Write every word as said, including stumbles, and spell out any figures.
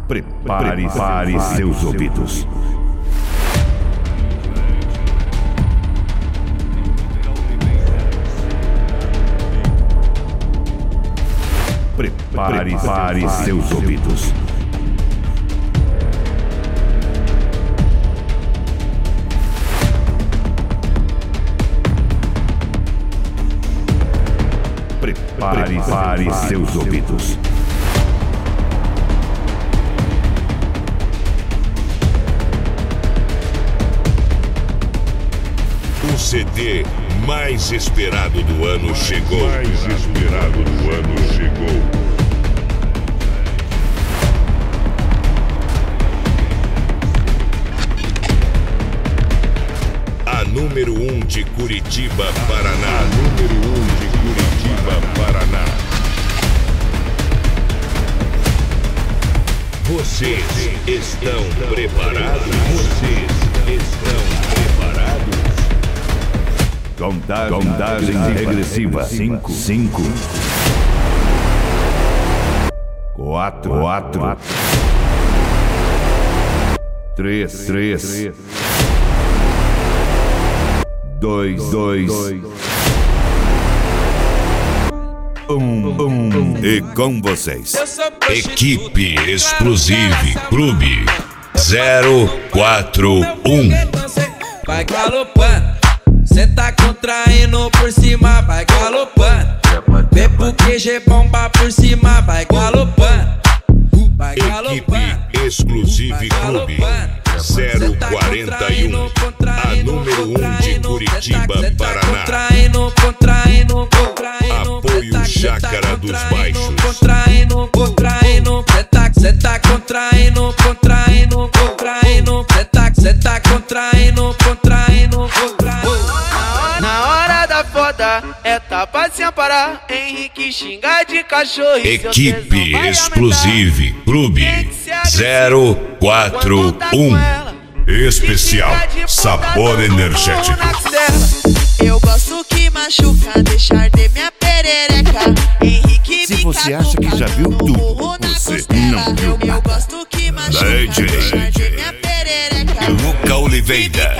Prepare, Prepare seus ouvidos. Prepare, Prepare seus ouvidos. Prepare, Prepare seus ouvidos. O C D mais esperado do ano chegou. Mais esperado do ano chegou. A número um de Curitiba, Paraná. A número um de Curitiba, Paraná. Vocês estão preparados? Vocês estão preparados? Contagem, Contagem regressiva. Cinco, cinco, quatro, quatro, três, três, dois, dois, um, um. E com vocês, Equipe Explosive Clube zero quatro um. Vai galopando, cê tá contraindo por cima, vai galopando. Vê pro Q G bomba por cima, vai galopando. Vai galopando. Equipe Explosive Clube zero quarenta e um. A número um de Curitiba, Paraná. Contraindo, contraindo, contraindo. Apoio Chácara dos Baixos. Contraindo, contraindo. Cê tá, cê tá contraindo, contraindo, contraindo. Cê tá, cê tá contraindo, contraindo, contraindo. Na hora da foda é tapa sem parar. Henrique xinga de cachorro. Equipe Explosive Clube zero quatro um. Especial Sabor Energético. Eu gosto que machuca, deixar de minha perereca. Henrique. Se você acha que já viu tudo, você não viu nada. Eu gosto que machuca, deixar de minha perereca. Luca Oliveira.